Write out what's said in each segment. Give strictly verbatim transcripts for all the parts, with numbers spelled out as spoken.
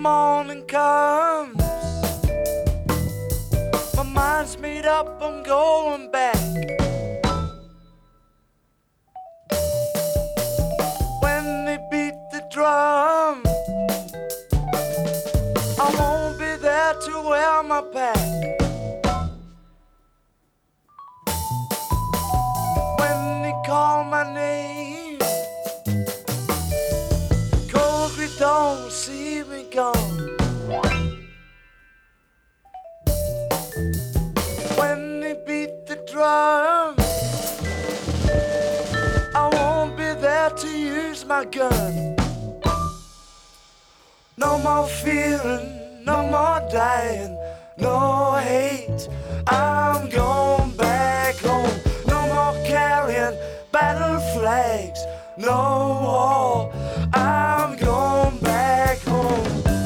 morning comes, my mind's made up, I'm going back. When they beat the drum, I won't be there to wear my pack. When they call my name, 'cause we don't see me gone. When they beat the drum, I won't be there to use my gun. No more fearing, no more dying, no hate, I'm going back home. No more carrying battle flags, no war, I'm going back home.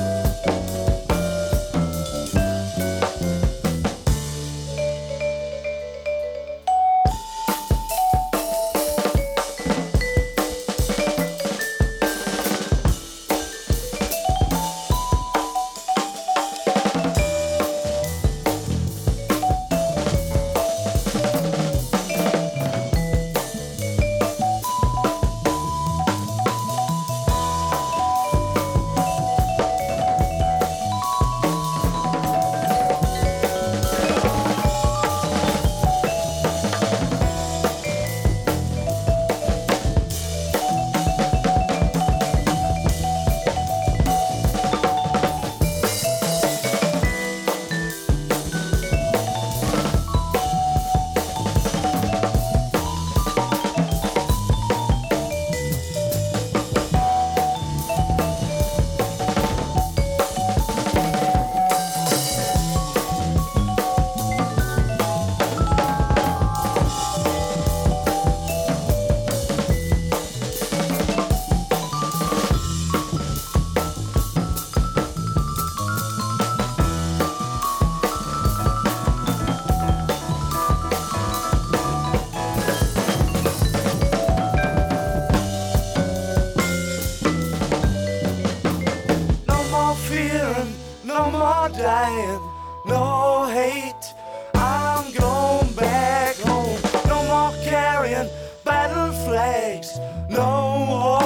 No more dying, no hate, I'm going back home. No more carrying battle flags, no war.